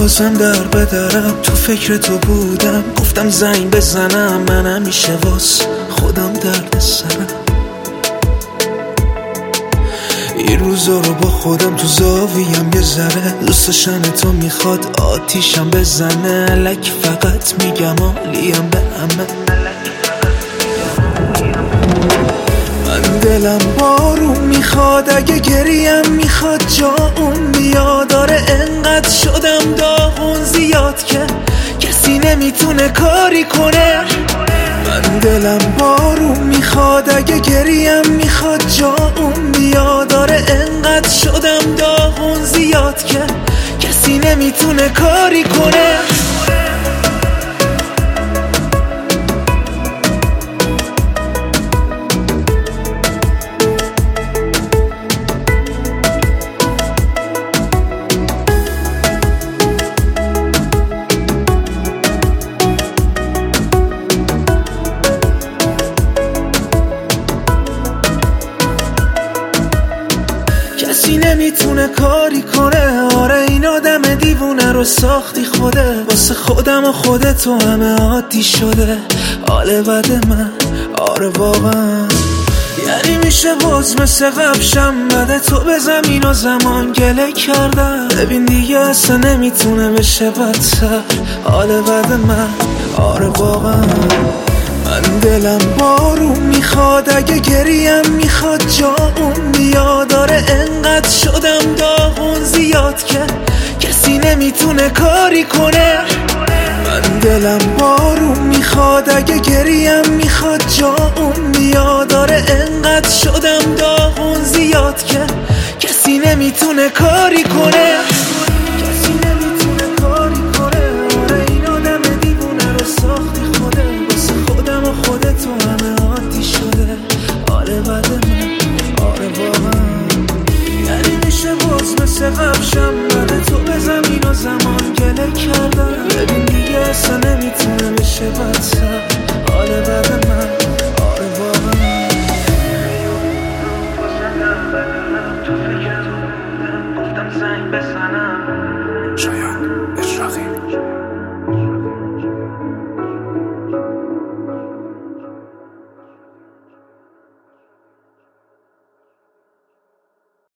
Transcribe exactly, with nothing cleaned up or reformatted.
بازم در بدرم، تو فکر تو بودم، گفتم زنگ بزنم، من همیشه واس خودم درد سرم. این روزا رو با خودم تو زاویم یه ذره، دوستشن تو میخواد آتیشم بزنه، الک فقط میگم عالیم به همه. من دلم بارون میخواد، اگه گریم میخواد جا اون بیاد، داره انقدر شدم داغون زیاد که کسی نمیتونه کاری کنه. من دلم بارون میخواد، اگه گریم میخواد جا اون بیاد، داره انقدر شدم داغون زیاد که کسی نمیتونه کاری کنه. کسی نمیتونه کاری کنه، آره این آدم دیوونه رو ساختی خوده، واسه خودم و خودتو همه عادی شده حال بد من، آره واقعا. یعنی میشه باز مثل قبشم بده تو به زمین و زمان گله کردم، ببین دیگه اصلا نمیتونه بشه بدتر حال بد من، آره واقعا. من دلم بارون میخواد، اگه گریم میخواد جا اون بیاد، داره انقدر شدم داغون زیاد که کسی نمیتونه کاری کنه. من دلم بارون میخواد، اگه گریم میخواد جا اون بیاد، داره انقدر شدم داغون زیاد که کسی نمیتونه کاری کنه. کسی نمیتونه کاری کنه، آره این آدم دیوونه رو ساختی خوده، واسه خودم و خودتو همه عادی شده حال بد من، آره واقعا. یعنی میشه باز مثل قبشم بده تو به زمین و زمان گله کردم، ببین دیگه اصلا نمیتونه بشه بدتر حال بد من، آره واقعا. تو فکر تو بودم، گفتم زنگ بزنم،